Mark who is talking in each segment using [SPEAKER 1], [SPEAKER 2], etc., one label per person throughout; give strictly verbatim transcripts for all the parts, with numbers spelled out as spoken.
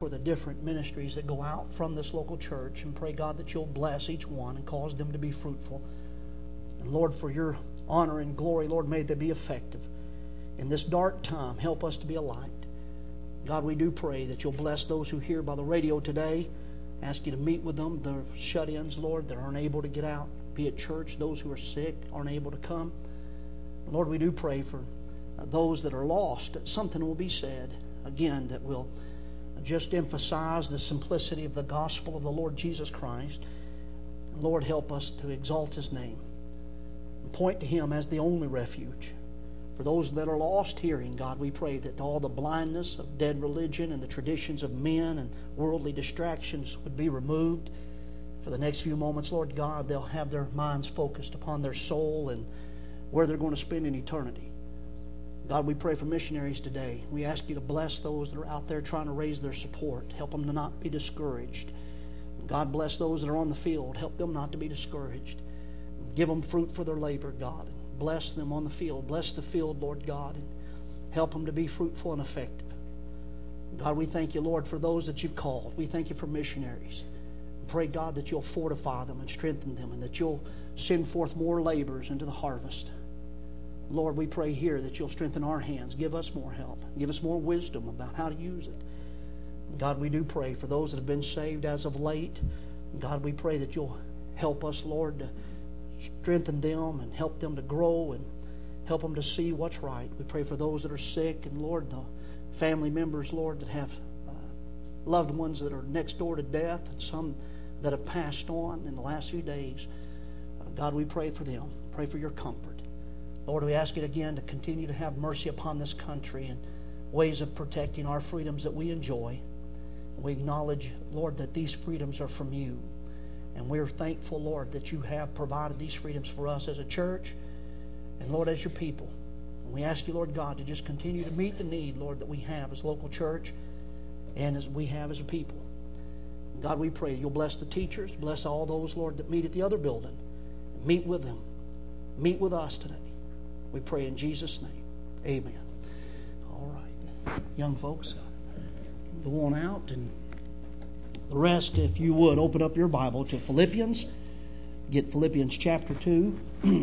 [SPEAKER 1] for the different ministries that go out from this local church, and pray, God, that You'll bless each one and cause them to be fruitful. And Lord, for Your honor and glory, Lord, may they be effective. In this dark time, help us to be a light. God, we do pray that You'll bless those who hear by the radio today. Ask You to meet with them, the shut-ins, Lord, that aren't able to get out, be at church. Those who are sick aren't able to come. Lord, we do pray for those that are lost, that something will be said, again, that will just emphasize the simplicity of the gospel of the Lord Jesus Christ. Lord, help us to exalt His name and point to Him as the only refuge. For those that are lost hearing, God, we pray that all the blindness of dead religion and the traditions of men and worldly distractions would be removed. For the next few moments, Lord God, they'll have their minds focused upon their soul and where they're going to spend an eternity. God, we pray for missionaries today. We ask You to bless those that are out there trying to raise their support. Help them to not be discouraged. God, bless those that are on the field. Help them not to be discouraged. Give them fruit for their labor, God. Bless them on the field. Bless the field, Lord God, and help them to be fruitful and effective. God, we thank You, Lord, for those that You've called. We thank You for missionaries. Pray, God, that You'll fortify them and strengthen them, and that You'll send forth more laborers into the harvest. Lord, we pray here that You'll strengthen our hands. Give us more help. Give us more wisdom about how to use it. God, we do pray for those that have been saved as of late. God, we pray that You'll help us, Lord, to strengthen them and help them to grow and help them to see what's right. We pray for those that are sick, and Lord, the family members, Lord, that have uh, loved ones that are next door to death, and some that have passed on in the last few days. Uh, God, we pray for them. Pray for Your comfort. Lord, we ask You again to continue to have mercy upon this country and ways of protecting our freedoms that we enjoy. And we acknowledge, Lord, that these freedoms are from You. And we're thankful, Lord, that You have provided these freedoms for us as a church and, Lord, as Your people. And we ask You, Lord God, to just continue to meet the need, Lord, that we have as a local church and as we have as a people. And God, we pray You'll bless the teachers, bless all those, Lord, that meet at the other building. Meet with them. Meet with us today. We pray in Jesus' name. Amen. All right. Young folks, go on out, and the rest, if you would, open up your Bible to Philippians. Get Philippians chapter two.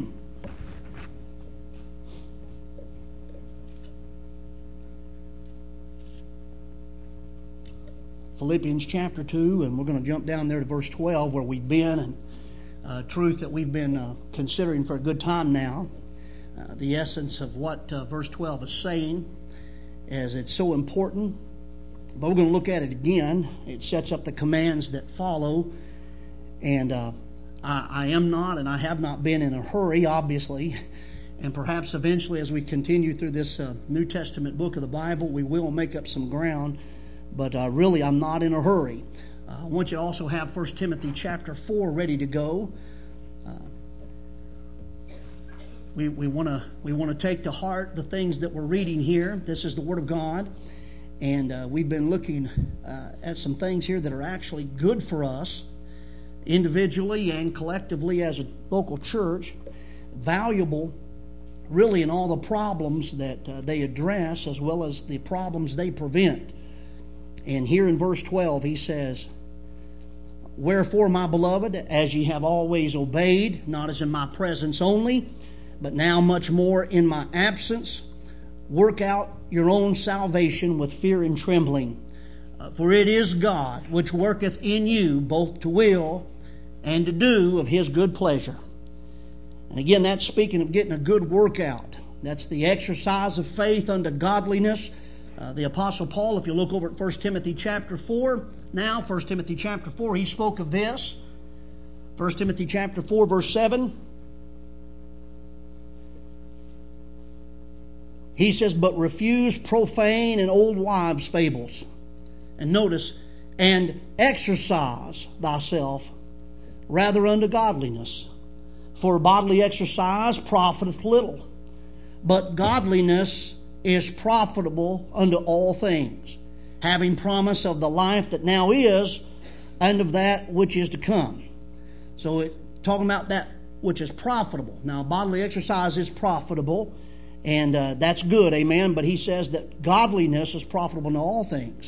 [SPEAKER 1] Philippians chapter two, and we're going to jump down there to verse twelve, where we've been, and uh, truth that we've been uh, considering for a good time now. Uh, the essence of what uh, verse twelve is saying, as it's so important. But we're going to look at it again. It sets up the commands that follow. And uh, I, I am not, and I have not been in a hurry, obviously. And perhaps eventually, as we continue through this uh, New Testament book of the Bible, we will make up some ground. But uh, really, I'm not in a hurry. Uh, I want you to also have First Timothy chapter four ready to go. Uh, we we want to we want to take to heart the things that we're reading here. This is the Word of God. And uh, we've been looking uh, at some things here that are actually good for us, individually and collectively as a local church, valuable really in all the problems that uh, they address as well as the problems they prevent. And here in verse twelve he says, "Wherefore, my beloved, as ye have always obeyed, not as in my presence only, but now much more in my absence, work out your own salvation with fear and trembling. Uh, for it is God which worketh in you both to will and to do of His good pleasure." And again, that's speaking of getting a good workout. That's the exercise of faith unto godliness. Uh, the Apostle Paul, if you look over at First Timothy chapter four, now First Timothy chapter four, he spoke of this. First Timothy chapter four, verse seven. He says, "But refuse profane and old wives' fables." And notice, "and exercise thyself rather unto godliness. For bodily exercise profiteth little, but godliness is profitable unto all things, having promise of the life that now is and of that which is to come." So it's talking about that which is profitable. Now, bodily exercise is profitable. And uh, that's good, amen. But he says that godliness is profitable in all things.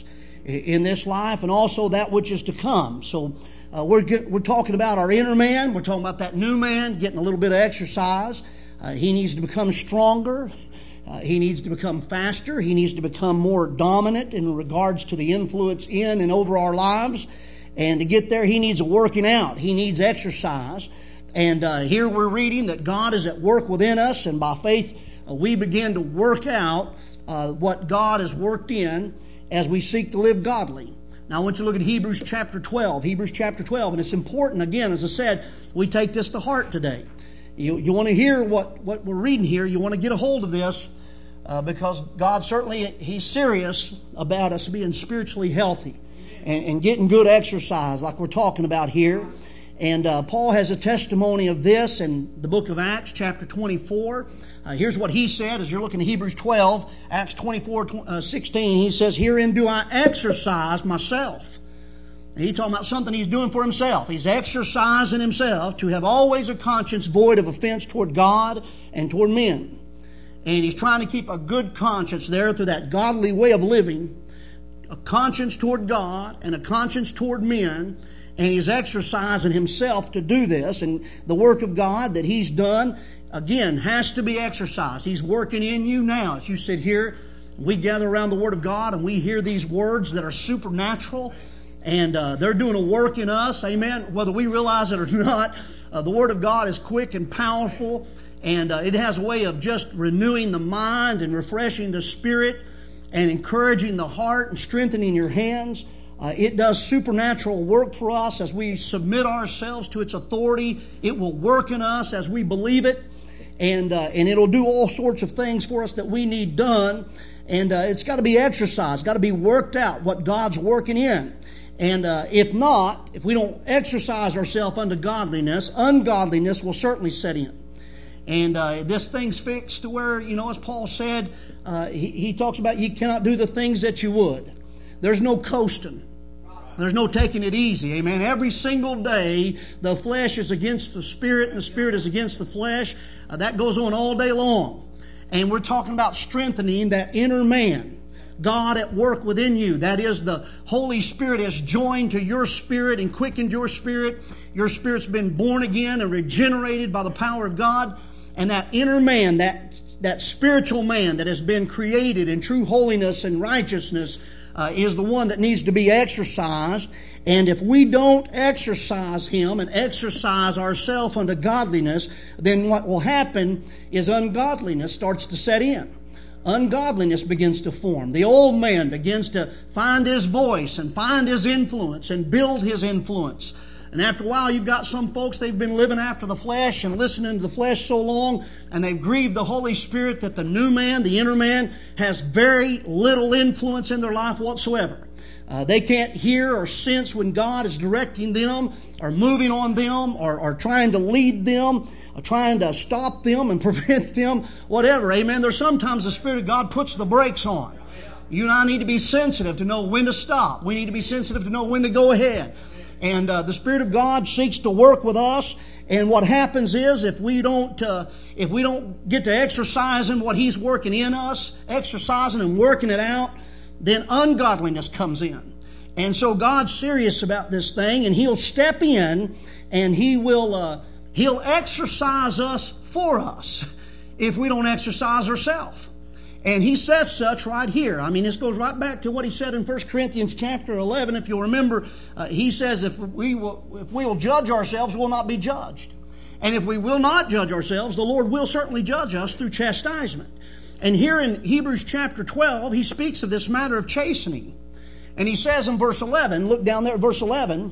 [SPEAKER 1] in this life and also that which is to come. So uh, we're get, we're talking about our inner man. We're talking about that new man getting a little bit of exercise. Uh, he needs to become stronger. Uh, he needs to become faster. He needs to become more dominant in regards to the influence in and over our lives. And to get there, he needs a working out. He needs exercise. And uh, here we're reading that God is at work within us, and by faith uh, we begin to work out uh, what God has worked in as we seek to live godly. Now I want you to look at Hebrews chapter twelve. Hebrews chapter twelve, and it's important, again, as I said, we take this to heart today. You, you want to hear what, what we're reading here. You want to get a hold of this uh, because God certainly, He's serious about us being spiritually healthy and, and getting good exercise like we're talking about here. And uh, Paul has a testimony of this in the book of Acts, chapter twenty-four. Uh, here's what he said as you're looking at Hebrews twelve, Acts twenty-four, sixteen. He says, "Herein do I exercise myself." And he's talking about something he's doing for himself. He's exercising himself to have always a conscience void of offense toward God and toward men. And he's trying to keep a good conscience there through that godly way of living, a conscience toward God and a conscience toward men. And he's exercising himself to do this. And the work of God that he's done, again, has to be exercised. He's working in you now. As you sit here, we gather around the Word of God and we hear these words that are supernatural. And uh, they're doing a work in us, amen, whether we realize it or not. Uh, the Word of God is quick and powerful. And uh, it has a way of just renewing the mind and refreshing the spirit and encouraging the heart and strengthening your hands. Uh, it does supernatural work for us as we submit ourselves to its authority. It will work in us as we believe it, and uh, and it'll do all sorts of things for us that we need done. And uh, it's got to be exercised, got to be worked out what God's working in. And uh, if not, if we don't exercise ourselves unto godliness, ungodliness will certainly set in. And uh, this thing's fixed to where, you know, as Paul said, uh, he, he talks about you cannot do the things that you would. There's no coasting. There's no taking it easy. Amen. Every single day, the flesh is against the spirit and the spirit is against the flesh. Uh, that goes on all day long. And we're talking about strengthening that inner man. God at work within you. That is, the Holy Spirit has joined to your spirit and quickened your spirit. Your spirit's been born again and regenerated by the power of God. And that inner man, that, that spiritual man that has been created in true holiness and righteousness, Uh, is the one that needs to be exercised. And if we don't exercise him and exercise ourselves unto godliness, then what will happen is ungodliness starts to set in. Ungodliness begins to form. The old man begins to find his voice and find his influence and build his influence. And after a while, you've got some folks, they've been living after the flesh and listening to the flesh so long, and they've grieved the Holy Spirit that the new man, the inner man, has very little influence in their life whatsoever. Uh, they can't hear or sense when God is directing them or moving on them or, or trying to lead them or trying to stop them and prevent them, whatever. Amen. There's sometimes the Spirit of God puts the brakes on. You and I need to be sensitive to know when to stop. We need to be sensitive to know when to go ahead. And uh, the Spirit of God seeks to work with us. And what happens is, if we don't, uh, if we don't get to exercising what He's working in us, exercising and working it out, then ungodliness comes in. And so God's serious about this thing, and He'll step in, and He will, uh, He'll exercise us for us if we don't exercise ourselves. And He says such right here. I mean, this goes right back to what He said in First Corinthians chapter eleven. If you'll remember, uh, He says if we will, if we will judge ourselves, we'll not be judged. And if we will not judge ourselves, the Lord will certainly judge us through chastisement. And here in Hebrews chapter twelve, He speaks of this matter of chastening. And He says in verse eleven, look down there at verse eleven,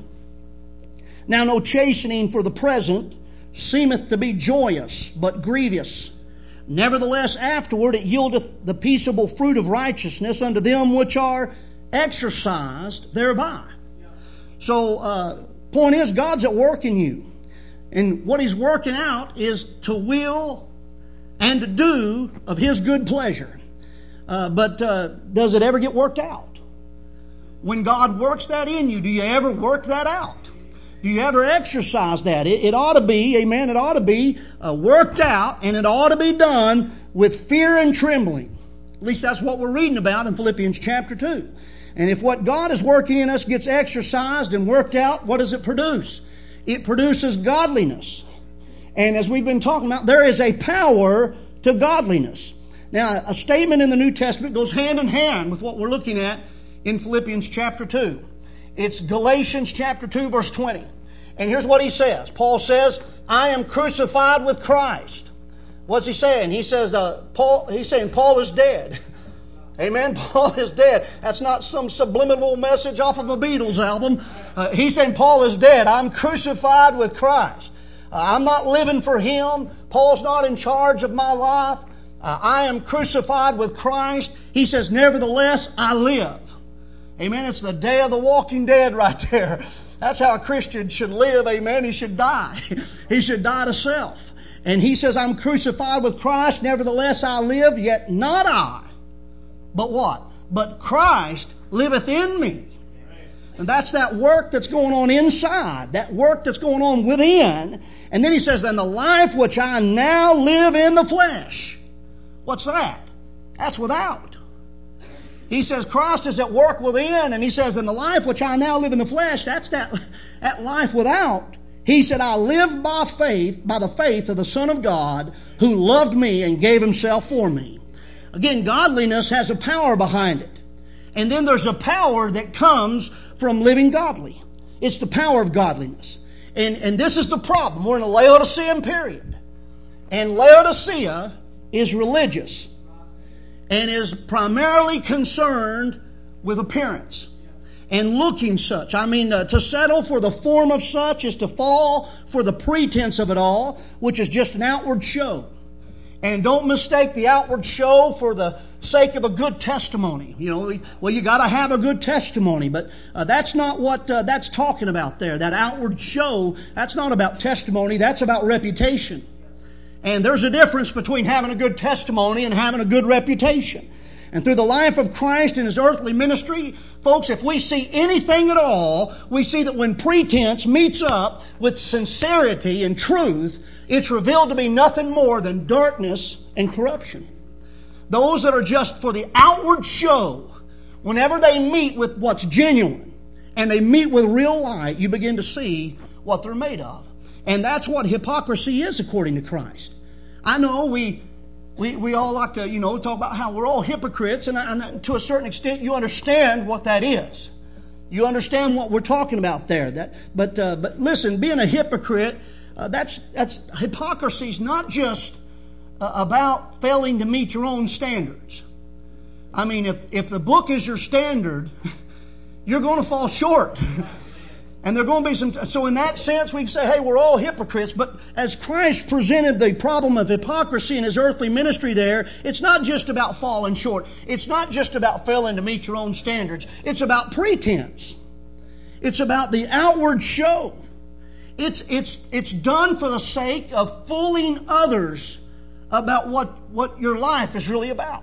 [SPEAKER 1] "Now no chastening for the present seemeth to be joyous, but grievous. Nevertheless, afterward it yieldeth the peaceable fruit of righteousness unto them which are exercised thereby." So, uh, point is, God's at work in you. And what He's working out is to will and to do of His good pleasure. Uh, but uh, does it ever get worked out? When God works that in you, do you ever work that out? Do you ever exercise that? It, it ought to be, amen, it ought to be uh, worked out, and it ought to be done with fear and trembling. At least that's what we're reading about in Philippians chapter two. And if what God is working in us gets exercised and worked out, what does it produce? It produces godliness. And as we've been talking about, there is a power to godliness. Now, a statement in the New Testament goes hand in hand with what we're looking at in Philippians chapter two. It's Galatians chapter two, verse twenty. And here's what he says. Paul says, I am crucified with Christ. What's he saying? He says, uh, Paul. He's saying Paul is dead. Amen? Paul is dead. That's not some subliminal message off of a Beatles album. Uh, he's saying Paul is dead. I'm crucified with Christ. Uh, I'm not living for him. Paul's not in charge of my life. Uh, I am crucified with Christ. He says, nevertheless, I live. Amen? It's the day of the walking dead right there. That's how a Christian should live. Amen? He should die. He should die to self. And he says, I'm crucified with Christ. Nevertheless, I live, yet not I. But what? But Christ liveth in me. And that's that work that's going on inside. That work that's going on within. And then he says, then the life which I now live in the flesh. What's that? That's without. He says Christ is at work within. And he says, in the life which I now live in the flesh, that's that, that life without. He said, I live by faith, by the faith of the Son of God, who loved me and gave himself for me. Again, godliness has a power behind it. And then there's a power that comes from living godly. It's the power of godliness. And, and this is the problem. We're in a Laodicean period. And Laodicea is religious and is primarily concerned with appearance and looking such. I mean, uh, to settle for the form of such is to fall for the pretense of it all, which is just an outward show. And don't mistake the outward show for the sake of a good testimony. You know, well, you got to have a good testimony, but uh, that's not what uh, that's talking about there. That outward show, that's not about testimony, that's about reputation. And there's a difference between having a good testimony and having a good reputation. And through the life of Christ and His earthly ministry, folks, if we see anything at all, we see that when pretense meets up with sincerity and truth, it's revealed to be nothing more than darkness and corruption. Those that are just for the outward show, whenever they meet with what's genuine and they meet with real light, you begin to see what they're made of. And that's what hypocrisy is according to Christ. I know we we we all like to, you know, talk about how we're all hypocrites, and, and to a certain extent you understand what that is. You understand what we're talking about there. That, but uh, but listen, being a hypocrite, uh, that's that's hypocrisy is not just uh, about failing to meet your own standards. I mean, if if the book is your standard, you're going to fall short. And there are going to be some... So in that sense, we can say, hey, we're all hypocrites. But as Christ presented the problem of hypocrisy in His earthly ministry there, it's not just about falling short. It's not just about failing to meet your own standards. It's about pretense. It's about the outward show. It's, it's, it's done for the sake of fooling others about what, what your life is really about.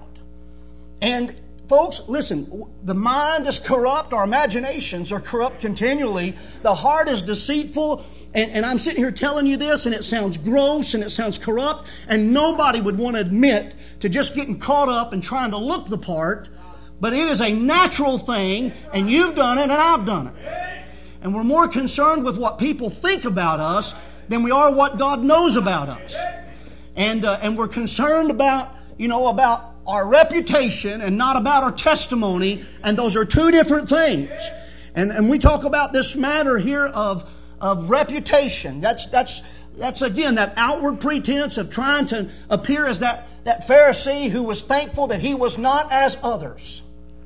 [SPEAKER 1] And folks, listen, the mind is corrupt. Our imaginations are corrupt continually. The heart is deceitful. And, and I'm sitting here telling you this, and it sounds gross, and it sounds corrupt. And nobody would want to admit to just getting caught up and trying to look the part. But it is a natural thing, and you've done it, and I've done it. And we're more concerned with what people think about us than we are what God knows about us. And, uh, and we're concerned about, you know, about our reputation and not about our testimony, and those are two different things. And and we talk about this matter here of of reputation. That's that's that's again that outward pretense of trying to appear as that that Pharisee who was thankful that he was not as others.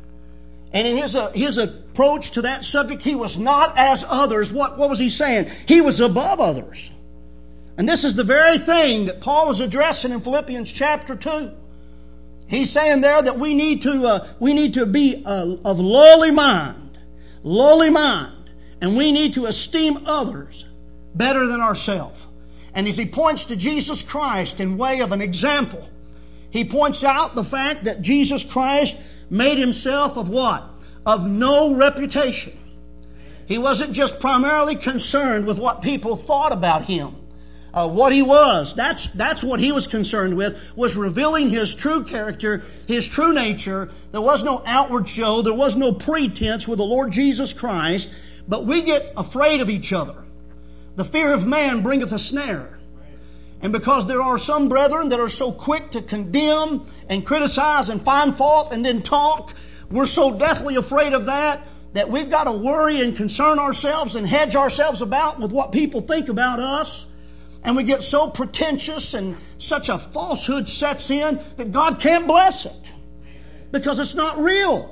[SPEAKER 1] And in his uh, his approach to that subject, he was not as others. What what was he saying? He was above others. And this is the very thing that Paul is addressing in Philippians chapter two. He's saying there that we need to uh, we need to be uh, of lowly mind, lowly mind, and we need to esteem others better than ourselves. And as he points to Jesus Christ in way of an example, he points out the fact that Jesus Christ made himself of what? Of no reputation. He wasn't just primarily concerned with what people thought about him. uh, what He was. That's, that's what He was concerned with, was revealing His true character, His true nature. There was no outward show. There was no pretense with the Lord Jesus Christ. But we get afraid of each other. The fear of man bringeth a snare. And because there are some brethren that are so quick to condemn and criticize and find fault and then talk, we're so deathly afraid of that that we've got to worry and concern ourselves and hedge ourselves about with what people think about us. And we get so pretentious and such a falsehood sets in that God can't bless it because it's not real.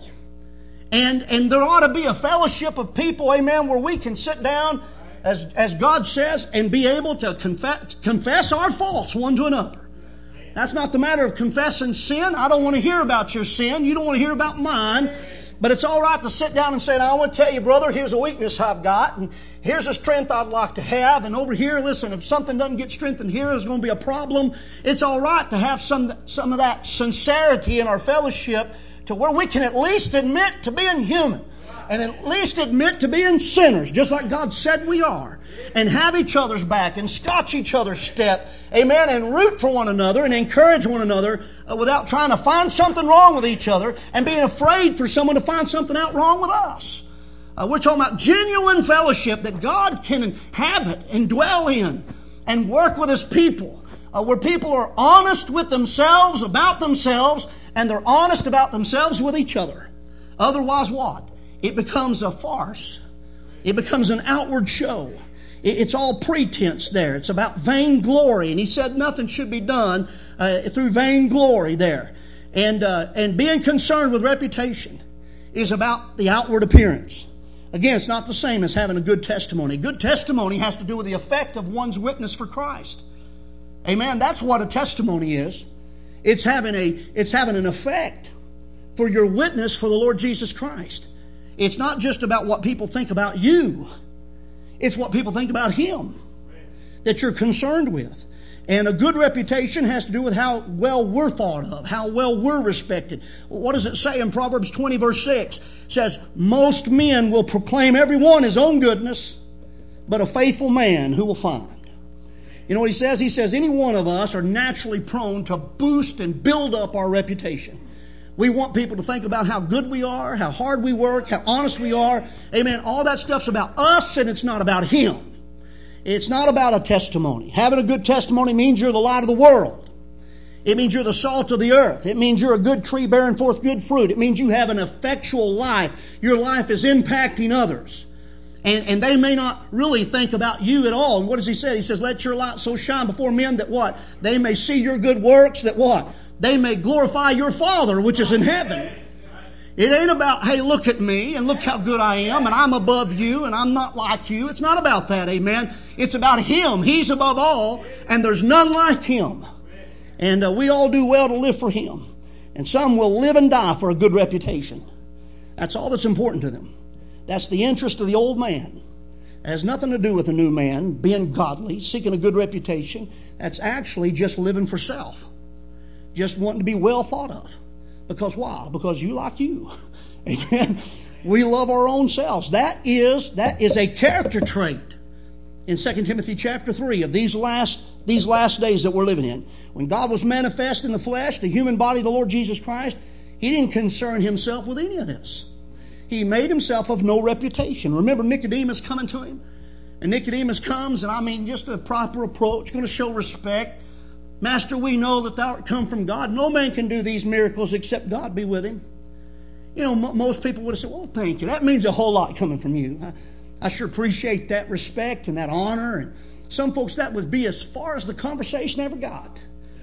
[SPEAKER 1] And, and there ought to be a fellowship of people, amen, where we can sit down, as, as God says, and be able to confess, confess our faults one to another. That's not the matter of confessing sin. I don't want to hear about your sin. You don't want to hear about mine. But it's all right to sit down and say, now I want to tell you, brother, here's a weakness I've got, and here's a strength I'd like to have, and over here, listen, if something doesn't get strengthened here, there's going to be a problem. It's all right to have some, some of that sincerity in our fellowship to where we can at least admit to being human and at least admit to being sinners, just like God said we are, and have each other's back and scotch each other's step, amen, and root for one another and encourage one another uh, without trying to find something wrong with each other and being afraid for someone to find something out wrong with us. Uh, we're talking about genuine fellowship that God can inhabit and dwell in and work with His people, uh, where people are honest with themselves, about themselves, and they're honest about themselves with each other. Otherwise what? It becomes a farce. It becomes an outward show. It's all pretense there. It's about vainglory. And He said nothing should be done uh, through vainglory there. And, uh, and being concerned with reputation is about the outward appearance. Again, it's not the same as having a good testimony. Good testimony has to do with the effect of one's witness for Christ. Amen. That's what a testimony is. It's having a, it's having an effect for your witness for the Lord Jesus Christ. It's not just about what people think about you. It's what people think about Him that you're concerned with. And a good reputation has to do with how well we're thought of, how well we're respected. What does it say in Proverbs twenty verse six? It says, most men will proclaim every one his own goodness, but a faithful man who will find. You know what he says? He says any one of us are naturally prone to boost and build up our reputation. We want people to think about how good we are, how hard we work, how honest we are. Amen. All that stuff's about us and it's not about Him. It's not about a testimony. Having a good testimony means you're the light of the world. It means you're the salt of the earth. It means you're a good tree bearing forth good fruit. It means you have an effectual life. Your life is impacting others. And, and they may not really think about you at all. And what does He say? He says, let your light so shine before men that what? They may see your good works, that what? They may glorify your Father which is in heaven. It ain't about, hey, look at me and look how good I am and I'm above you and I'm not like you. It's not about that, amen. It's about Him. He's above all and there's none like Him. And uh, we all do well to live for Him. And some will live and die for a good reputation. That's all that's important to them. That's the interest of the old man. It has nothing to do with the new man being godly, seeking a good reputation. That's actually just living for self. Just wanting to be well thought of. Because why? Because you like you. Amen. We love our own selves. That is, that is a character trait in Second Timothy chapter three of these last, these last days that we're living in. When God was manifest in the flesh, the human body of the Lord Jesus Christ, He didn't concern Himself with any of this. He made Himself of no reputation. Remember Nicodemus coming to Him? And Nicodemus comes, and I mean just a proper approach, going to show respect. Master, we know that Thou art come from God. No man can do these miracles except God be with him. You know, m- most people would have said, well, thank you. That means a whole lot coming from you. I, I sure appreciate that respect and that honor. And some folks, that would be as far as the conversation ever got.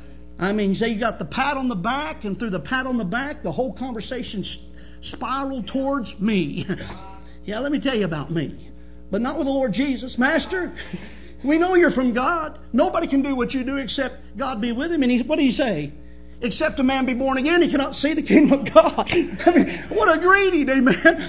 [SPEAKER 1] I mean, you say you got the pat on the back, and through the pat on the back, the whole conversation spiraled towards me. Yeah, let me tell you about me. But not with the Lord Jesus. Master, we know you're from God. Nobody can do what you do except God be with him. And he, what did he say? Except a man be born again, he cannot see the kingdom of God. I mean, what a greeting, amen.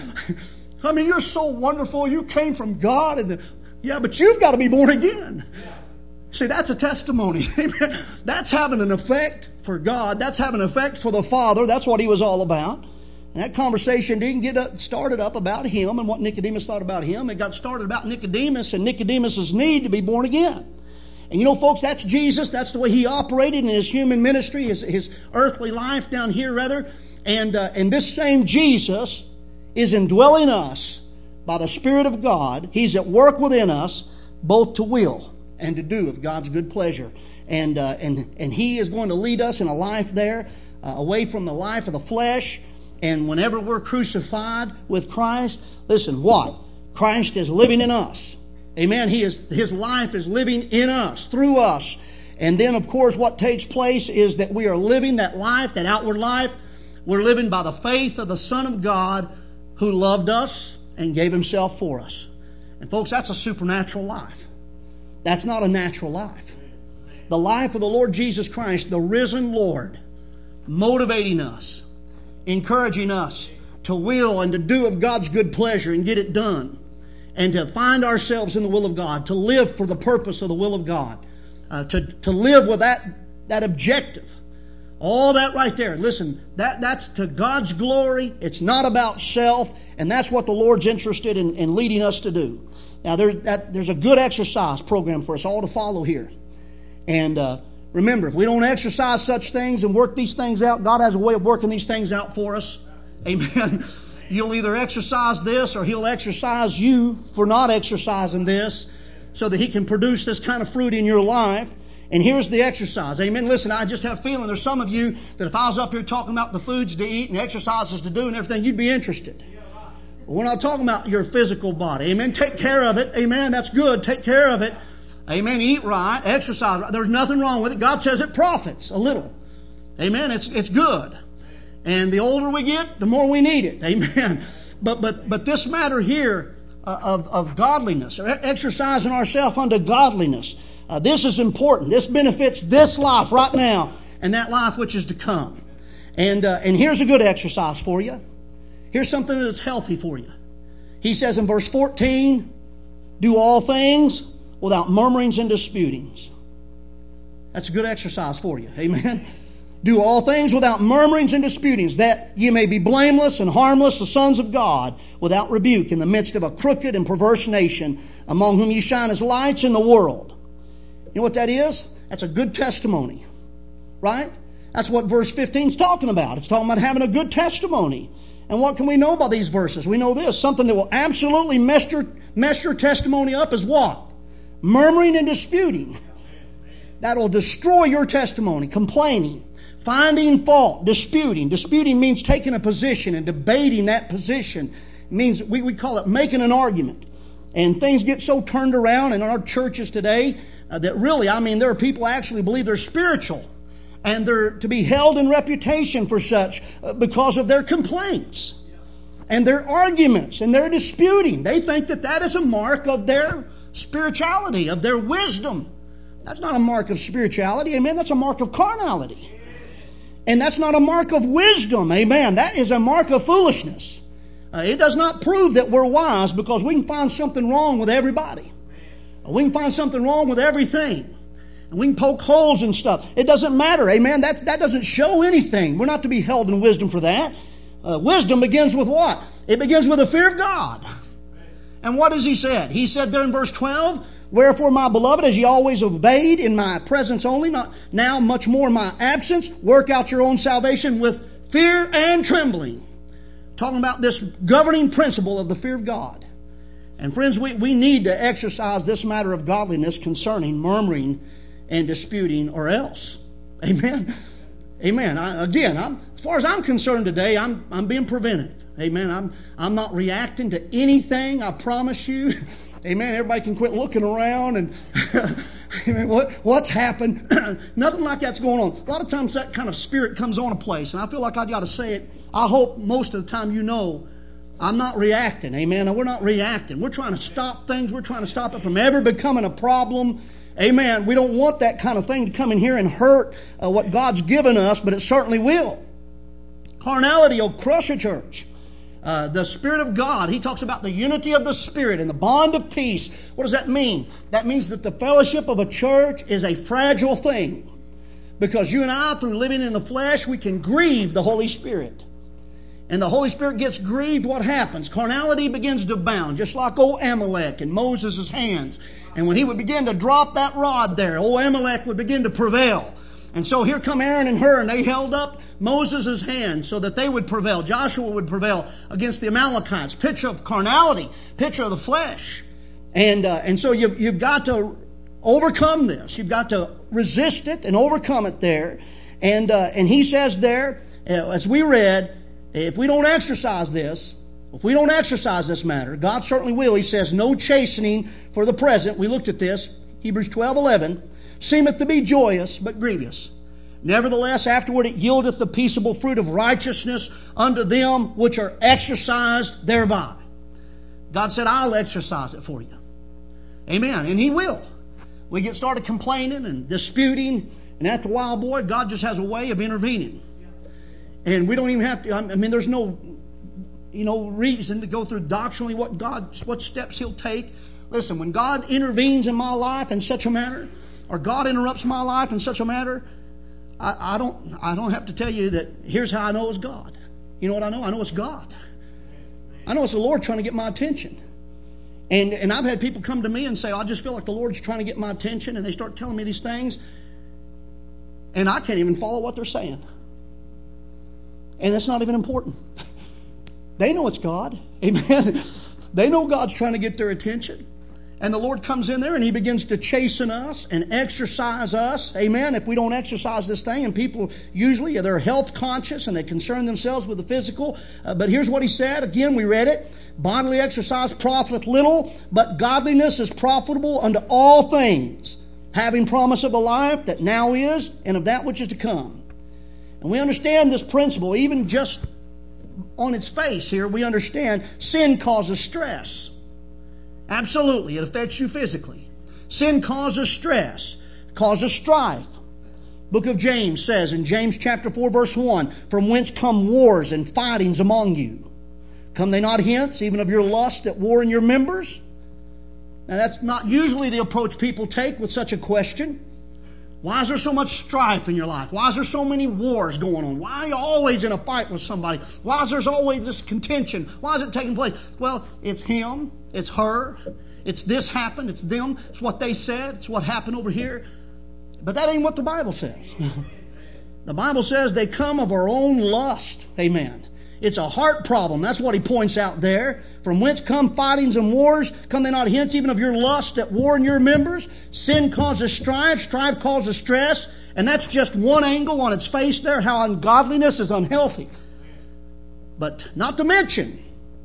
[SPEAKER 1] I mean, you're so wonderful. You came from God. and the, Yeah, but you've got to be born again. See, that's a testimony. Amen. That's having an effect for God. That's having an effect for the Father. That's what he was all about. And that conversation didn't get up, started up about him and what Nicodemus thought about him. It got started about Nicodemus and Nicodemus' need to be born again. And you know, folks, that's Jesus. That's the way He operated in His human ministry, His, his earthly life down here, rather. And, uh, and this same Jesus is indwelling us by the Spirit of God. He's at work within us, both to will and to do of God's good pleasure. And, uh, and, and He is going to lead us in a life there, uh, away from the life of the flesh. And whenever we're crucified with Christ, listen, what? Christ is living in us. Amen. He is, His life is living in us, through us. And then, of course, what takes place is that we are living that life, that outward life. We're living by the faith of the Son of God who loved us and gave Himself for us. And folks, that's a supernatural life. That's not a natural life. The life of the Lord Jesus Christ, the risen Lord, motivating us, encouraging us to will and to do of God's good pleasure and get it done. And to find ourselves in the will of God, to live for the purpose of the will of God, uh, to, to live with that, that objective. All that right there. Listen, that, that's to God's glory. It's not about self, and that's what the Lord's interested in, in leading us to do. Now, there, that, there's a good exercise program for us all to follow here. And uh, remember, if we don't exercise such things and work these things out, God has a way of working these things out for us. Amen. You'll either exercise this or He'll exercise you for not exercising this so that He can produce this kind of fruit in your life. And here's the exercise. Amen. Listen, I just have a feeling there's some of you that if I was up here talking about the foods to eat and exercises to do and everything, you'd be interested. But we're not talking about your physical body. Amen. Take care of it. Amen. That's good. Take care of it. Amen. Eat right. Exercise right. There's nothing wrong with it. God says it profits a little. Amen. It's, it's good. And the older we get, the more we need it. Amen. But but but this matter here uh, of, of godliness, or exercising ourselves unto godliness, uh, this is important. This benefits this life right now and that life which is to come. And uh, and here's a good exercise for you. Here's something that's healthy for you. He says in verse fourteen, do all things without murmurings and disputings. That's a good exercise for you. Amen. Do all things without murmurings and disputings, that ye may be blameless and harmless, the sons of God, without rebuke, in the midst of a crooked and perverse nation, among whom ye shine as lights in the world. You know what that is? That's a good testimony. Right? That's what verse fifteen is talking about. It's talking about having a good testimony. And what can we know by these verses? We know this. Something that will absolutely mess your, mess your testimony up is what? Murmuring and disputing. That will destroy your testimony. Complaining. Finding fault, disputing. Disputing means taking a position and debating that position. It means, we, we call it making an argument. And things get so turned around in our churches today uh, that really, I mean, there are people actually believe they're spiritual. And they're to be held in reputation for such uh, because of their complaints. And their arguments and their disputing. They think that that is a mark of their spirituality, of their wisdom. That's not a mark of spirituality, amen. That's a mark of carnality. And that's not a mark of wisdom. Amen. That is a mark of foolishness. Uh, it does not prove that we're wise because we can find something wrong with everybody. Uh, we can find something wrong with everything. And we can poke holes in stuff. It doesn't matter. Amen. That, that doesn't show anything. We're not to be held in wisdom for that. Uh, wisdom begins with what? It begins with the fear of God. And what has He said? He said there in verse twelve, wherefore, my beloved, as ye always obeyed in my presence only, not now much more in my absence, work out your own salvation with fear and trembling. Talking about this governing principle of the fear of God. And friends, we, we need to exercise this matter of godliness concerning murmuring and disputing, or else. Amen. Amen. I, again, I'm, as far as I'm concerned today, I'm I'm being preventive. Amen. I'm I'm not reacting to anything, I promise you. Amen. Everybody can quit looking around and amen, what, what's happened. Nothing like that's going on. A lot of times that kind of spirit comes on a place, and I feel like I've got to say it. I hope most of the time you know I'm not reacting. Amen. And we're not reacting. We're trying to stop things. We're trying to stop it from ever becoming a problem. Amen. We don't want that kind of thing to come in here and hurt uh, what God's given us, but it certainly will. Carnality will crush a church. Uh, the Spirit of God, He talks about the unity of the Spirit and the bond of peace. What does that mean? That means that the fellowship of a church is a fragile thing. Because you and I, through living in the flesh, we can grieve the Holy Spirit. and the Holy Spirit gets grieved, what happens? Carnality begins to abound, just like old Amalek in Moses' hands. And when he would begin to drop that rod there, old Amalek would begin to prevail. And so here come Aaron and Hur, and they held up Moses' hand so that they would prevail. Joshua would prevail against the Amalekites. Picture of carnality, picture of the flesh. And uh, and so you've, you've got to overcome this. You've got to resist it and overcome it there. And uh, and he says there, uh, as we read, if we don't exercise this, if we don't exercise this matter, God certainly will. He says, no chastening for the present. We looked at this, Hebrews twelve eleven. Seemeth to be joyous, but grievous. Nevertheless, afterward it yieldeth the peaceable fruit of righteousness unto them which are exercised thereby. God said, I'll exercise it for you. Amen. And He will. We get started complaining and disputing, and after a while, boy, God just has a way of intervening. And we don't even have to, I mean, there's no, you know, reason to go through doctrinally what God, what steps He'll take. Listen, when God intervenes in my life in such a manner, or God interrupts my life in such a matter, I, I don't I don't have to tell you that here's how I know it's God. You know what I know? I know it's God. I know it's the Lord trying to get my attention. And and I've had people come to me and say, I just feel like the Lord's trying to get my attention, and they start telling me these things, and I can't even follow what they're saying. And that's not even important. They know it's God. Amen. They know God's trying to get their attention. And the Lord comes in there and He begins to chasten us and exercise us. Amen. If we don't exercise this thing, and people usually they're health conscious and they concern themselves with the physical. Uh, but here's what He said. Again, we read it. Bodily exercise profiteth little, but godliness is profitable unto all things, having promise of a life that now is and of that which is to come. And we understand this principle, even just on its face here, we understand sin causes stress. Absolutely, it affects you physically. Sin causes stress, causes strife. Book of James says in James chapter four verse one, from whence come wars and fightings among you? Come they not hence, even of your lust that war in your members? Now that's not usually the approach people take with such a question. Why is there so much strife in your life? Why is there so many wars going on? Why are you always in a fight with somebody? Why is there always this contention? Why is it taking place? Well, it's him. It's her. It's this happened. It's them. It's what they said. It's what happened over here. But that ain't what the Bible says. The Bible says they come of our own lust. Amen. It's a heart problem. That's what he points out there. From whence come fightings and wars? Come they not hence even of your lust that war in your members? Sin causes strife. Strife causes stress. And that's just one angle on its face there, how ungodliness is unhealthy. But not to mention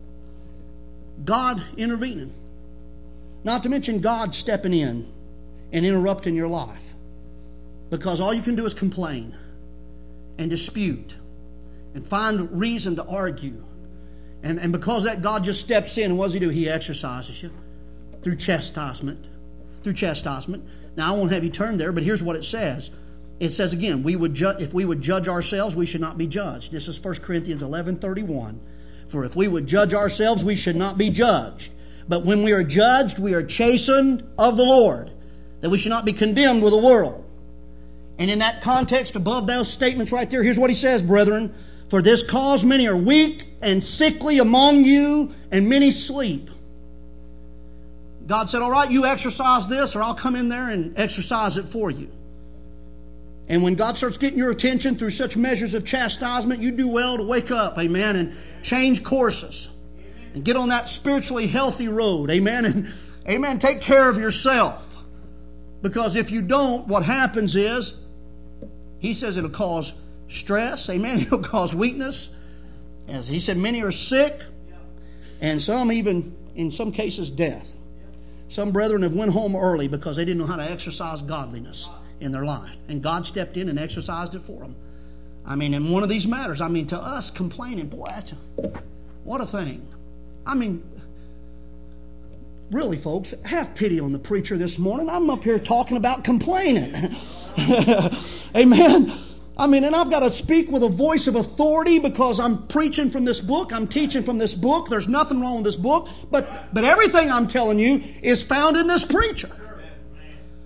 [SPEAKER 1] God intervening. Not to mention God stepping in and interrupting your life. Because all you can do is complain and dispute and find reason to argue. And, and because that, God just steps in, and what does He do? He exercises you through chastisement. Through chastisement. Now, I won't have you turn there, but here's what it says. It says again, we would ju- if we would judge ourselves, we should not be judged. This is First Corinthians eleven thirty-one. For if we would judge ourselves, we should not be judged. But when we are judged, we are chastened of the Lord, that we should not be condemned with the world. And in that context, above those statements right there, here's what he says, brethren. For this cause many are weak and sickly among you, and many sleep. God said, all right, you exercise this, or I'll come in there and exercise it for you. And when God starts getting your attention through such measures of chastisement, you do well to wake up, amen, and change courses. And get on that spiritually healthy road, amen, and amen, take care of yourself. Because if you don't, what happens is, he says it'll cause stress, amen, it'll cause weakness. As he said, many are sick, and some even, in some cases, death. Some brethren have went home early because they didn't know how to exercise godliness in their life. And God stepped in and exercised it for them. I mean, in one of these matters, I mean, to us complaining, boy, that's a, what a thing. I mean, really, folks, have pity on the preacher this morning. I'm up here talking about complaining. Amen. I mean, and I've got to speak with a voice of authority because I'm preaching from this book. I'm teaching from this book. There's nothing wrong with this book. But, but everything I'm telling you is found in this preacher.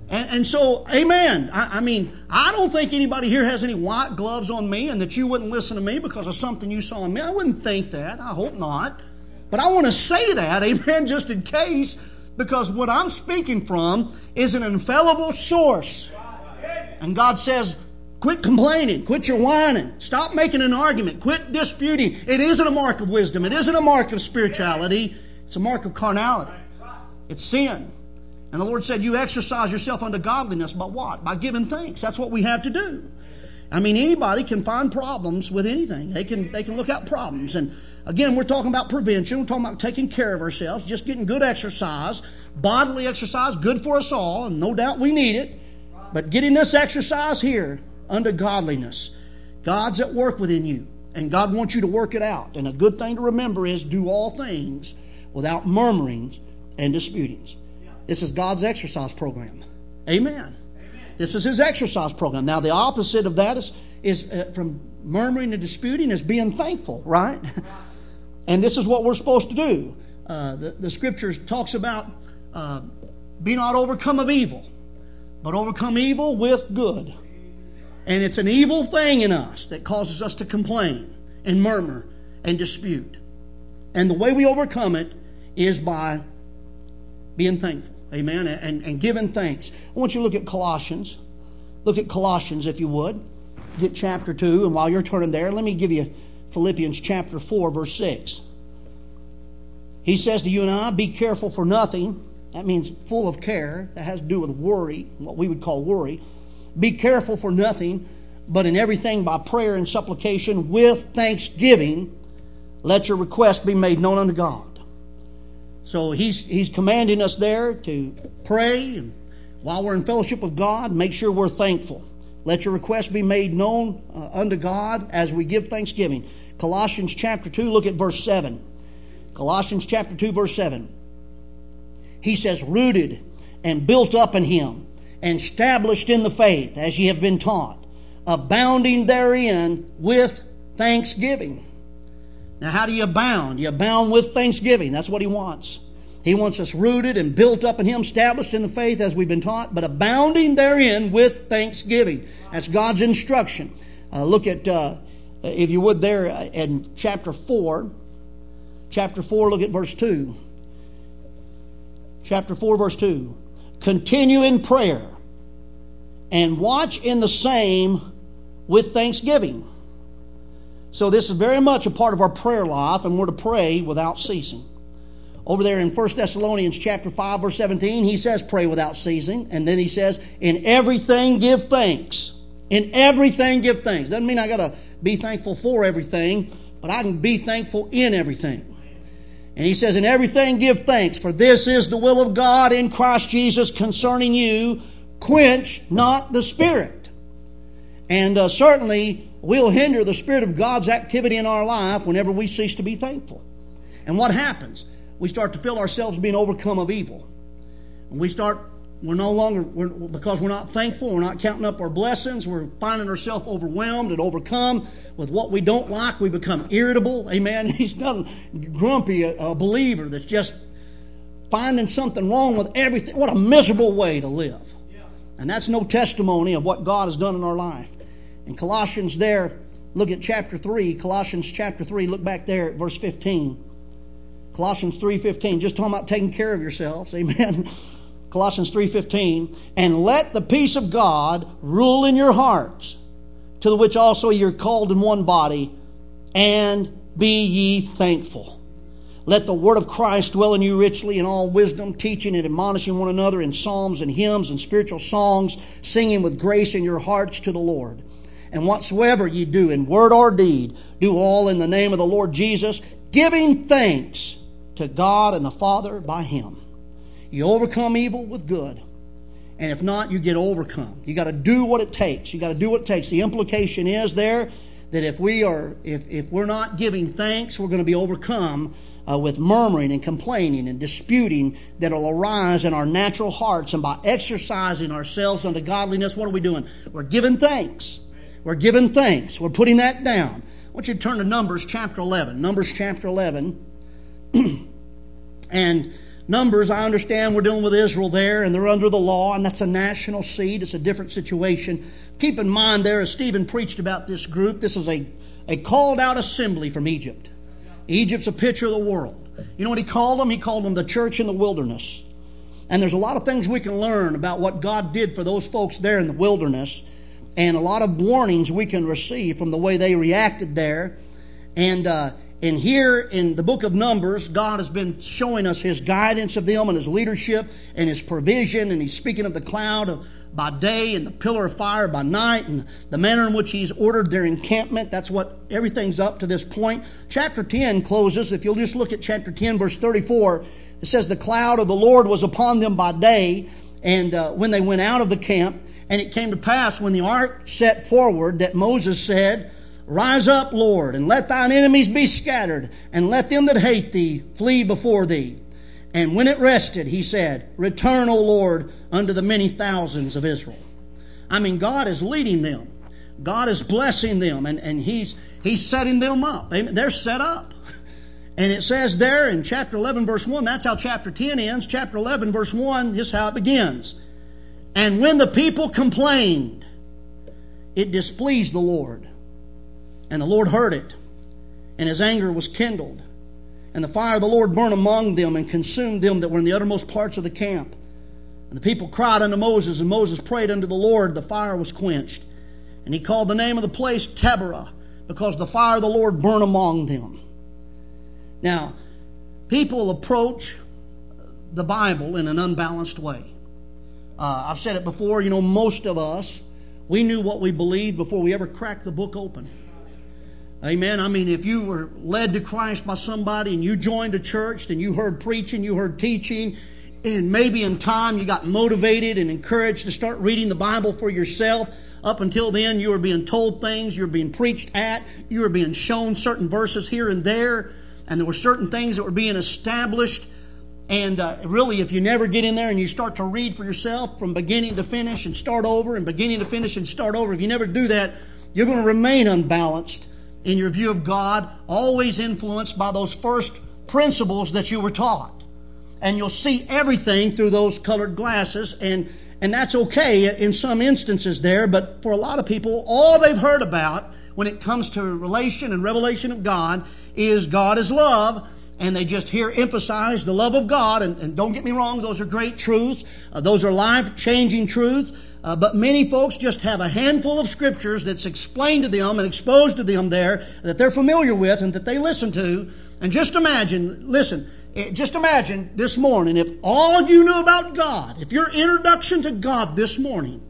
[SPEAKER 1] And, and so, amen. I, I mean, I don't think anybody here has any white gloves on me and that you wouldn't listen to me because of something you saw in me. I wouldn't think that. I hope not. But I want to say that, amen, just in case, because what I'm speaking from is an infallible source. And God says, quit complaining. Quit your whining. Stop making an argument. Quit disputing. It isn't a mark of wisdom. It isn't a mark of spirituality. It's a mark of carnality. It's sin. And the Lord said, you exercise yourself unto godliness by what? By giving thanks. That's what we have to do. I mean, anybody can find problems with anything. They can, they can look out problems. And again, we're talking about prevention. We're talking about taking care of ourselves, just getting good exercise, bodily exercise, good for us all, and no doubt we need it. But getting this exercise here unto godliness. God's at work within you, and God wants you to work it out. And a good thing to remember is do all things without murmurings and disputings. This is God's exercise program. Amen. Amen. This is His exercise program. Now, the opposite of that is, is uh, from murmuring and disputing is being thankful, right? And this is what we're supposed to do. Uh, the, the Scripture talks about uh, be not overcome of evil, but overcome evil with good. And it's an evil thing in us that causes us to complain and murmur and dispute. And the way we overcome it is by being thankful. Amen. And, and giving thanks. I want you to look at Colossians. Look at Colossians, if you would. Get chapter two. And while you're turning there, let me give you Philippians chapter four, verse six. He says to you and I, be careful for nothing. That means full of care. That has to do with worry, what we would call worry. Be careful for nothing, but in everything by prayer and supplication with thanksgiving, let your request be made known unto God. So he's he's commanding us there to pray, and while we're in fellowship with God, make sure we're thankful. Let your request be made known uh, unto God as we give thanksgiving. Colossians chapter two, look at verse seven. Colossians chapter two, verse seven. He says, rooted and built up in Him, and established in the faith, as ye have been taught, abounding therein with thanksgiving. Now, how do you abound? You abound with thanksgiving. That's what He wants. He wants us rooted and built up in Him, established in the faith, as we've been taught, but abounding therein with thanksgiving. That's God's instruction. Uh, look at, uh, if you would, there in chapter four. Chapter four, look at verse two. Chapter four, verse two. Continue in prayer, and watch in the same with thanksgiving. So this is very much a part of our prayer life, and we're to pray without ceasing. Over there in First Thessalonians chapter five, verse seventeen, he says pray without ceasing. And then he says, in everything give thanks. In everything give thanks. Doesn't mean I got to be thankful for everything, but I can be thankful in everything. And he says, in everything give thanks, for this is the will of God in Christ Jesus concerning you. Quench not the Spirit. And uh, certainly we'll hinder the Spirit of God's activity in our life whenever we cease to be thankful. And what happens? We start to feel ourselves being overcome of evil. And we start, we're no longer, we're, because we're not thankful, we're not counting up our blessings, we're finding ourselves overwhelmed and overcome with what we don't like. We become irritable. Amen. He's not grumpy, a, a believer that's just finding something wrong with everything. What a miserable way to live. And that's no testimony of what God has done in our life. In Colossians there, look at chapter three. Colossians chapter three, look back there at verse fifteen. Colossians three fifteen, just talking about taking care of yourselves. Amen. Colossians three fifteen, and let the peace of God rule in your hearts, to the which also you're called in one body, and be ye thankful. Let the word of Christ dwell in you richly in all wisdom, teaching and admonishing one another in psalms and hymns and spiritual songs, singing with grace in your hearts to the Lord. And whatsoever ye do in word or deed, do all in the name of the Lord Jesus, giving thanks to God and the Father by Him. You overcome evil with good. And if not, you get overcome. You got to do what it takes. You got to do what it takes. The implication is there that if we are, if, if we're not giving thanks, we're going to be overcome uh, with murmuring and complaining and disputing that will arise in our natural hearts. And by exercising ourselves unto godliness, what are we doing? We're giving thanks. We're giving thanks. We're putting that down. I want you to turn to Numbers chapter eleven. Numbers chapter eleven. And Numbers, I understand we're dealing with Israel there, and they're under the law, and that's a national seed. It's a different situation. Keep in mind there, as Stephen preached about this group, this is a, a called out assembly from Egypt. Egypt's a picture of the world. You know what he called them? He called them the church in the wilderness. And there's a lot of things we can learn about what God did for those folks there in the wilderness, and a lot of warnings we can receive from the way they reacted there. And uh, and here in the book of Numbers, God has been showing us His guidance of them and His leadership and His provision. And He's speaking of the cloud of, by day and the pillar of fire by night and the manner in which He's ordered their encampment. That's what everything's up to this point. Chapter ten closes. If you'll just look at chapter ten, verse thirty-four, it says, the cloud of the Lord was upon them by day, and uh, when they went out of the camp, and it came to pass when the ark set forward that Moses said, rise up, Lord, and let thine enemies be scattered, and let them that hate thee flee before thee. And when it rested, he said, return, O Lord, unto the many thousands of Israel. I mean, God is leading them. God is blessing them, and, and He's He's setting them up. They're set up. And it says there in chapter eleven, verse one, that's how chapter ten ends. Chapter eleven, verse one, this is how it begins. And when the people complained, it displeased the Lord. And the Lord heard it, and His anger was kindled. And the fire of the Lord burned among them and consumed them that were in the uttermost parts of the camp. And the people cried unto Moses, and Moses prayed unto the Lord. The fire was quenched. And he called the name of the place Taberah, because the fire of the Lord burned among them. Now, people approach the Bible in an unbalanced way. Uh, I've said it before, you know, most of us, we knew what we believed before we ever cracked the book open. Amen. I mean, if you were led to Christ by somebody and you joined a church, then you heard preaching, you heard teaching, and maybe in time you got motivated and encouraged to start reading the Bible for yourself. Up until then, you were being told things, you were being preached at, you were being shown certain verses here and there, and there were certain things that were being established. And uh, really, if you never get in there and you start to read for yourself from beginning to finish and start over and beginning to finish and start over, if you never do that, you're going to remain unbalanced in your view of God, always influenced by those first principles that you were taught. And you'll see everything through those colored glasses, and, and that's okay in some instances there, but for a lot of people, all they've heard about when it comes to relation and revelation of God is God is love, and they just hear emphasized the love of God, and, and don't get me wrong, those are great truths. Uh, those are life-changing truths. Uh, but many folks just have a handful of scriptures that's explained to them and exposed to them there that they're familiar with and that they listen to. And just imagine, listen, just imagine this morning if all you knew about God, if your introduction to God this morning,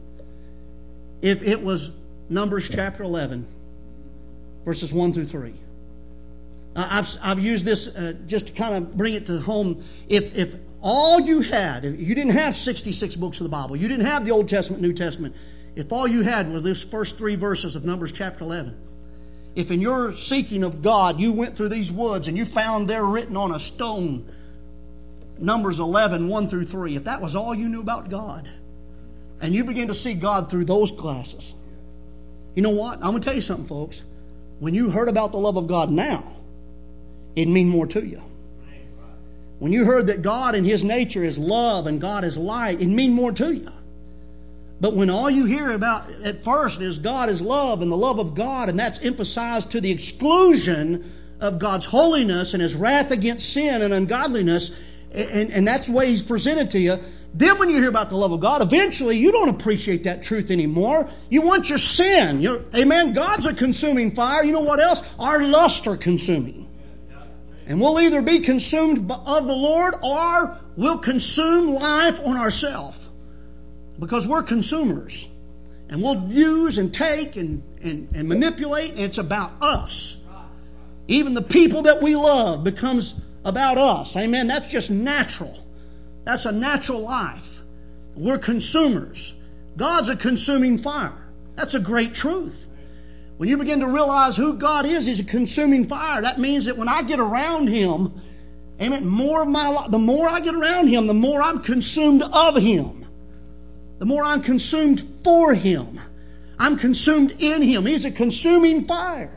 [SPEAKER 1] if it was Numbers chapter eleven, verses one through three. Uh, I've, I've used this uh, just to kind of bring it to home. If, if all you had, if you didn't have sixty-six books of the Bible, you didn't have the Old Testament, New Testament, if all you had were these first three verses of Numbers chapter eleven, if in your seeking of God you went through these woods and you found there written on a stone Numbers eleven, one through three, if that was all you knew about God, and you began to see God through those glasses, you know what? I'm going to tell you something, folks. When you heard about the love of God now, it'd mean more to you. When you heard that God in His nature is love and God is light, it'd mean more to you. But when all you hear about at first is God is love and the love of God, and that's emphasized to the exclusion of God's holiness and His wrath against sin and ungodliness, and, and that's the way He's presented to you, then when you hear about the love of God, eventually you don't appreciate that truth anymore. You want your sin. You're, amen? God's a consuming fire. You know what else? Our lusts are consuming. And we'll either be consumed of the Lord or we'll consume life on ourselves. Because we're consumers. And we'll use and take and, and, and manipulate, and it's about us. Even the people that we love becomes about us. Amen? That's just natural. That's a natural life. We're consumers. God's a consuming fire. That's a great truth. When you begin to realize who God is, He's a consuming fire. That means that when I get around Him, amen, more of my life, the more I get around Him, the more I'm consumed of Him. The more I'm consumed for Him. I'm consumed in Him. He's a consuming fire.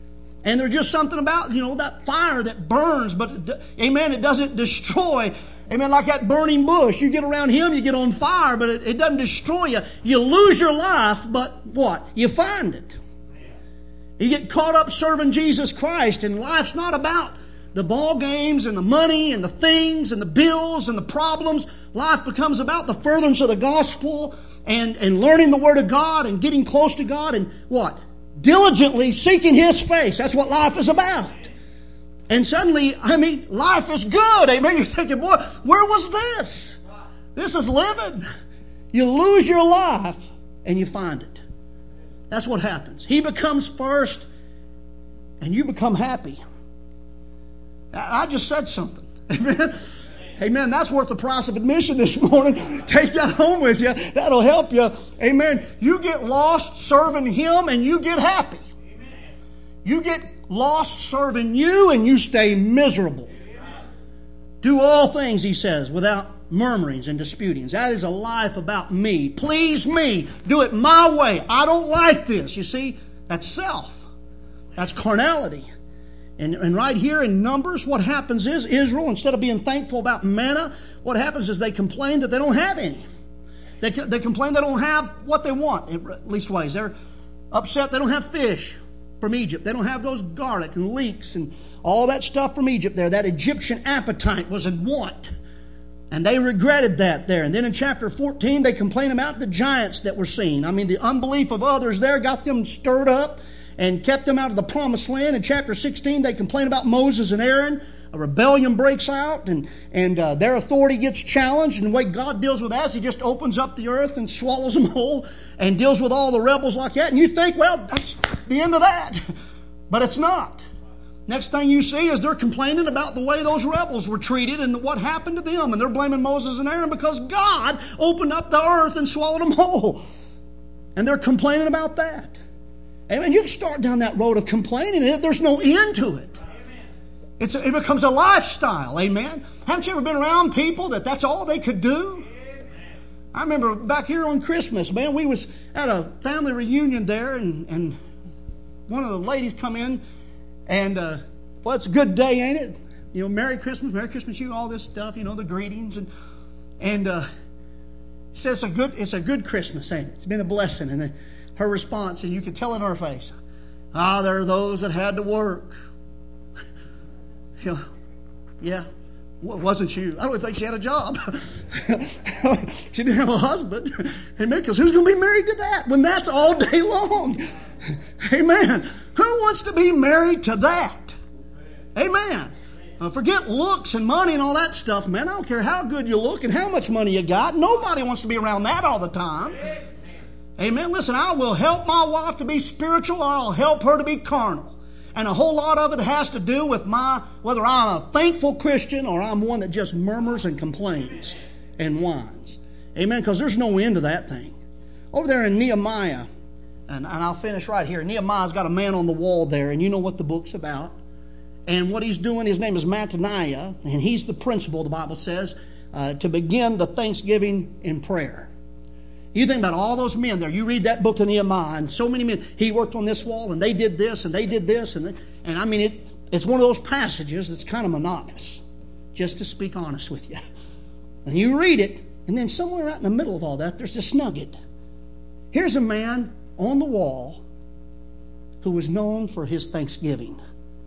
[SPEAKER 1] And there's just something about, you know, that fire that burns, but, amen, it doesn't destroy. Amen. Like that burning bush. You get around Him, you get on fire, but it, it doesn't destroy you. You lose your life, but what? You find it. You get caught up serving Jesus Christ, and life's not about the ball games and the money and the things and the bills and the problems. Life becomes about the furtherance of the gospel and, and learning the Word of God and getting close to God and what? Diligently seeking His face. That's what life is about. And suddenly, I mean, life is good. Amen. You're thinking, boy, where was this? This is living. You lose your life and you find it. That's what happens. He becomes first and you become happy. I just said something. Amen. Amen. That's worth the price of admission this morning. Take that home with you. That'll help you. Amen. You get lost serving Him and you get happy. You get lost serving you and you stay miserable. Do all things, He says, without murmurings and disputings. That is a life about me. Please me. Do it my way. I don't like this. You see, that's self. That's carnality. And, and right here in Numbers, what happens is Israel, instead of being thankful about manna, what happens is they complain that they don't have any. They, they complain they don't have what they want, at least ways. They're upset they don't have fish from Egypt. They don't have those garlic and leeks and all that stuff from Egypt there. That Egyptian appetite was in want. And they regretted that there. And then in chapter fourteen, they complain about the giants that were seen. I mean, the unbelief of others there got them stirred up and kept them out of the promised land. In chapter sixteen, they complain about Moses and Aaron. A rebellion breaks out, and, and uh, their authority gets challenged. And the way God deals with that is He just opens up the earth and swallows them whole and deals with all the rebels like that. And you think, well, that's the end of that. But it's not. Next thing you see is they're complaining about the way those rebels were treated and what happened to them. And they're blaming Moses and Aaron because God opened up the earth and swallowed them whole. And they're complaining about that. Amen. You can start down that road of complaining. There's no end to it. It's a, it becomes a lifestyle. Amen. Haven't you ever been around people that that's all they could do? I remember back here on Christmas, man, we was at a family reunion there, and, and one of the ladies come in, and, uh, well, it's a good day, ain't it? You know, Merry Christmas, Merry Christmas, you, all this stuff, you know, the greetings. And, and uh, she says, it's a good, it's a good Christmas, ain't it? It's been a blessing. And then her response, and you could tell in her face, ah, there are those that had to work. You know, yeah, well, it wasn't you. I don't think she had a job. She didn't have a husband. Amen. Because who's going to be married to that when that's all day long? Amen. Who wants to be married to that? Amen. Uh, forget looks and money and all that stuff, man. I don't care how good you look and how much money you got. Nobody wants to be around that all the time. Amen. Listen, I will help my wife to be spiritual, or I'll help her to be carnal. And a whole lot of it has to do with my, whether I'm a thankful Christian or I'm one that just murmurs and complains and whines. Amen. Because there's no end to that thing. Over there in Nehemiah, and, and I'll finish right here. Nehemiah's got a man on the wall there, and you know what the book's about. And what he's doing, his name is Mattaniah, and he's the principal, the Bible says, uh, to begin the Thanksgiving in prayer. You think about all those men there. You read that book of Nehemiah, and so many men. He worked on this wall, and they did this, and they did this. And, and I mean, it, it's one of those passages that's kind of monotonous, just to speak honest with you. And you read it, and then somewhere out in the middle of all that, there's this nugget. Here's a man on the wall who was known for his thanksgiving.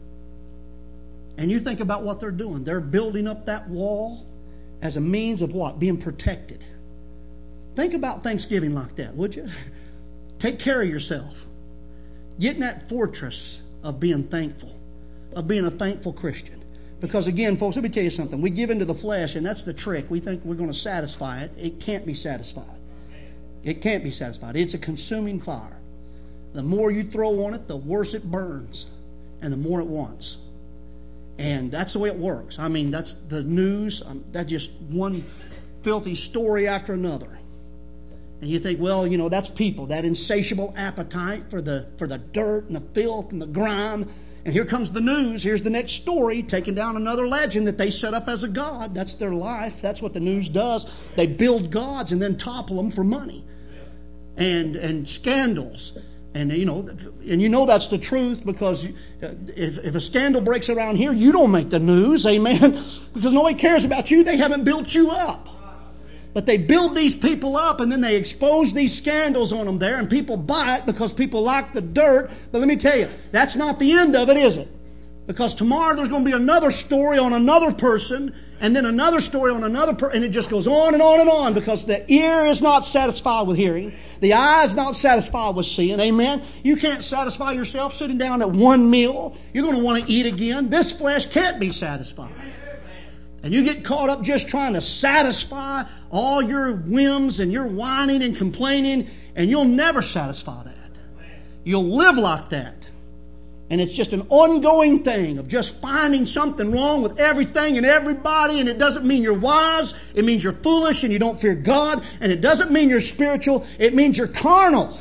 [SPEAKER 1] And you think about what they're doing. They're building up that wall as a means of what? Being protected. Think about Thanksgiving like that, would you? Take care of yourself. Get in that fortress of being thankful, of being a thankful Christian. Because again, folks, let me tell you something. We give into the flesh, and that's the trick. We think we're going to satisfy it. It can't be satisfied. It can't be satisfied. It's a consuming fire. The more you throw on it, the worse it burns, and the more it wants. And that's the way it works. I mean, that's the news. Um, that's just one filthy story after another. And you think, well, you know, that's people, that insatiable appetite for the for the dirt and the filth and the grime. And here comes the news. Here's the next story, taking down another legend that they set up as a god. That's their life. That's what the news does. They build gods and then topple them for money. And and scandals. And you know, and you know that's the truth, because if, if a scandal breaks around here, you don't make the news, amen? Because nobody cares about you. They haven't built you up. But they build these people up, and then they expose these scandals on them there, and people buy it because people like the dirt. But let me tell you, that's not the end of it, is it? Because tomorrow there's going to be another story on another person, and then another story on another person, and it just goes on and on and on, because the ear is not satisfied with hearing. The eye is not satisfied with seeing. Amen? You can't satisfy yourself sitting down at one meal. You're going to want to eat again. This flesh can't be satisfied. And you get caught up just trying to satisfy all your whims and your whining and complaining, and you'll never satisfy that. You'll live like that. And it's just an ongoing thing of just finding something wrong with everything and everybody. And it doesn't mean you're wise. It means you're foolish and you don't fear God. And it doesn't mean you're spiritual. It means you're carnal.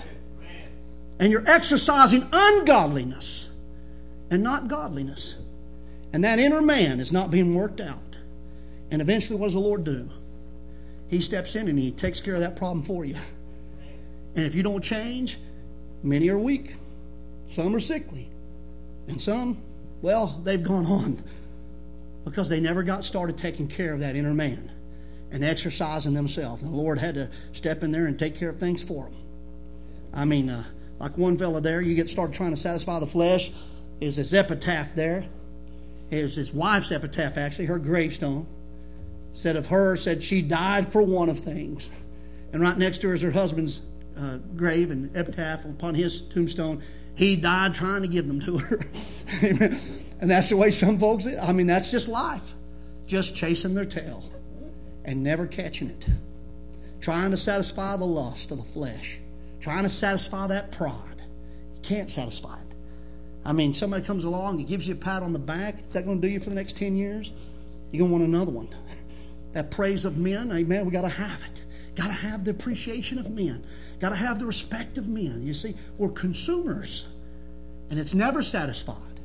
[SPEAKER 1] And you're exercising ungodliness and not godliness. And that inner man is not being worked out. And eventually what does the Lord do? He steps in and He takes care of that problem for you. And if you don't change, many are weak. Some are sickly. And some, well, they've gone on because they never got started taking care of that inner man and exercising themselves. And the Lord had to step in there and take care of things for them. I mean, uh, like one fella there, you get started trying to satisfy the flesh, is his epitaph there. It was his wife's epitaph, actually, her gravestone. Said of her, said she died for one of things. And right next to her is her husband's uh, grave and epitaph upon his tombstone. He died trying to give them to her. Amen. And that's the way some folks, I mean, that's just life. Just chasing their tail and never catching it. Trying to satisfy the lust of the flesh. Trying to satisfy that pride. You can't satisfy it. I mean, somebody comes along and gives you a pat on the back. Is that going to do you for the next ten years? You're going to want another one. That praise of men, amen, we got to have it. Got to have the appreciation of men. Got to have the respect of men. You see, we're consumers. And it's never satisfied.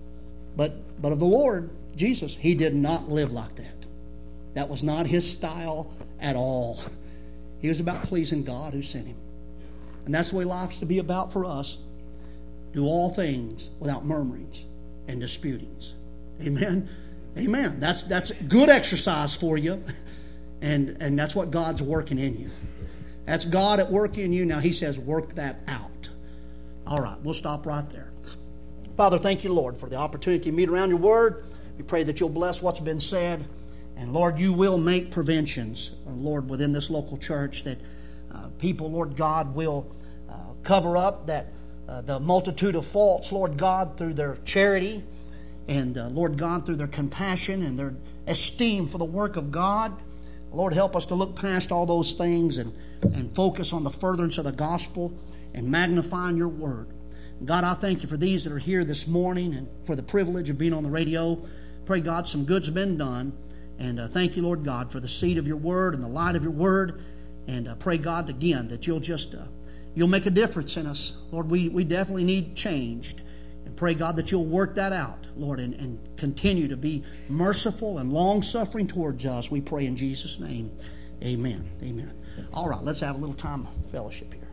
[SPEAKER 1] But, but of the Lord, Jesus, He did not live like that. That was not His style at all. He was about pleasing God who sent Him. And that's the way life's to be about for us. Do all things without murmurings and disputings. Amen? Amen. That's, that's good exercise for you. And, and that's what God's working in you. That's God at work in you. Now He says, work that out. All right, we'll stop right there. Father, thank you, Lord, for the opportunity to meet around your word. We pray that you'll bless what's been said. And Lord, you will make preventions, Lord, within this local church, that uh, people, Lord God, will uh, cover up that uh, the multitude of faults, Lord God, through their charity. And uh, Lord God, through their compassion and their esteem for the work of God. Lord, help us to look past all those things and, and focus on the furtherance of the gospel and magnifying your word. God, I thank you for these that are here this morning and for the privilege of being on the radio. Pray, God, some good's been done. And uh, thank you, Lord God, for the seed of your word and the light of your word. And uh, pray, God, again, that you'll just uh, you'll make a difference in us. Lord, we, we definitely need changed. And pray, God, that you'll work that out, Lord, and, and continue to be merciful and long-suffering towards us. We pray in Jesus' name. Amen. Amen. All right, let's have a little time of fellowship here.